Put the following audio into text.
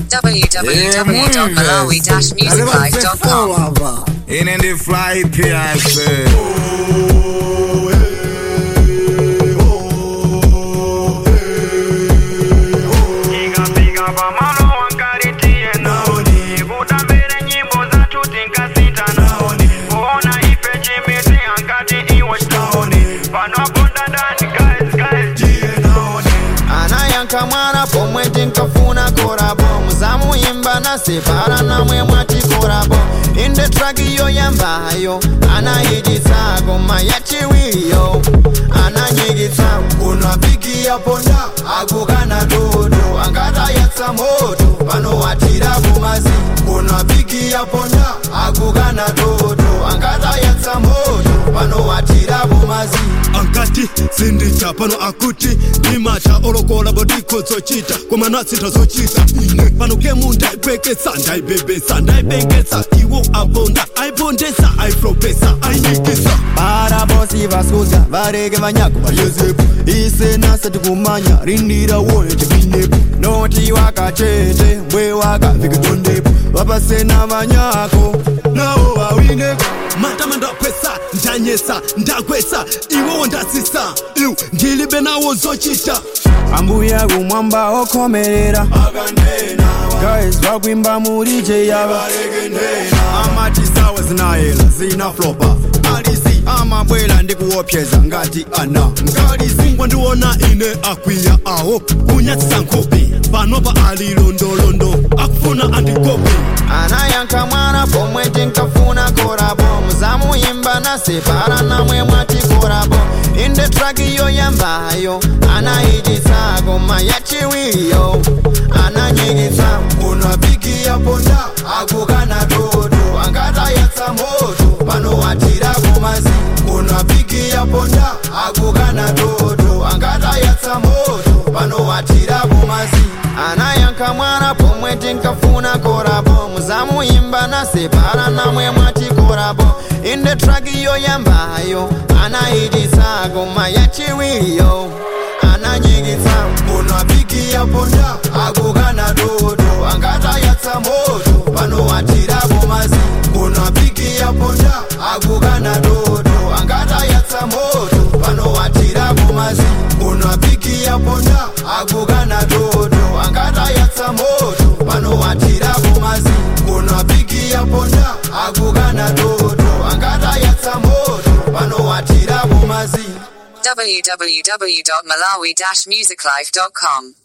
www.malawi-musiclife.com. In the fly PS. Kamwana pomwe tinkafuna korabo muzamu imba nasepara namwe mwati korabo inde track yo yambayo anayigitsa goma yachiwiyo ananyigitsa unapigia ponda agukana dodo angata yatsa moto pano watira bumazi unapigia ponda agukana dodo angata yatsa moto pano watira bumazi Ankati sindicha pano akuti Nimacha olokola bodiko zochita Kuma nasita zochita Pano kemu ndaibekesa Ndaibebesa ndaibengesa Iwo abonda aibondesa Aiflopesa ainikisa Para bosi vaskuza Varege vanyako vayezepu Ise nasa tukumanya Rindira wone chikinepu Noti wakachete Mbwe waka vikitondepu Wapasena vanyako Nao wawineko Matama ndapesa, ndanyesa, ndakwesa Iwo ndasisa, iw ndilibe nawo zochita Ambuya kumwamba okomerera Guys wakwimba murije yaba Amati sawa zinayela, zina flopa Alisi amabwela ndikuopyeza ngati ana Ngalisi ngwandiwona ine akwiya aho Kunyatisa nkopi, panopa alilondolondo Akufuna andikopi Anayanka mwana pomwe tinkafuna korabo muzamu imba nasepara namwe mwati korabo inde track yo yambayo anayigitsa goma yachiwiyo ananyigitsa unapigia ponda agukana dodo angata yatsa moto pano watira bumazi unapigia ponda agukana dodo angata yatsa moto pano watira bumazi anayanka mwana pomwe tinkafuna korabo muzamu imba nasepara namwe mwati korabo inde track yo yambayo anayigitsa goma yachiwiyo ananyigitsa unapigia ponda agukana dodo angata yatsa moto pano watira bumazi unapigia ponda agukana dodo angata yatsa moto pano watira bumazi unapigia ponda agukana dodo angata yatsa moto pano watira bumazi unapigia ponda agukana dodo angata yatsa moto pano watira bumazi www.malawi-musiclife.com.